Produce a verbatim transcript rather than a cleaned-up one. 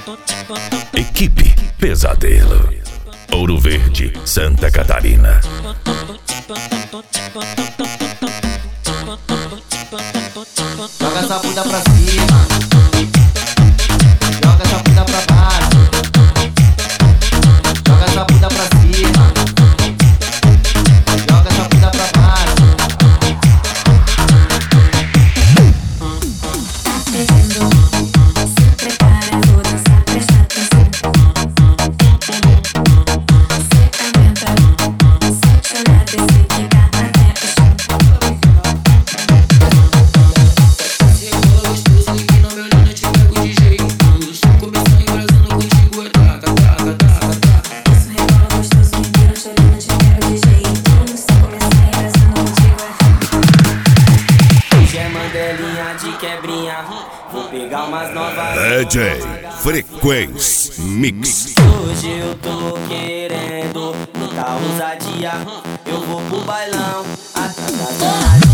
Equipe Pesadelo, Ouro Verde, Santa Catarina. Joga essa bunda pra cima, joga essa bunda pra baixo, joga essa bunda pra cima, joga essa bunda pra baixo. Se prepara, vou dançar, presta atenção. Você aumenta, sente olhar, descer, quicar até o chão. Se rebola gostoso e não me olhando, eu te pego de jeito. Se começar embrasando contigo é taca, taca, taca, taca. Isso rebola gostoso, me vira chorando, eu te pego de jeito. Se começar embrasando contigo é. Hoje é mandelinha de quebrinha, vou pegar umas novas. D J Frequência Mix. Hoje eu tô querendo muita ousadia, eu vou pro bailão, a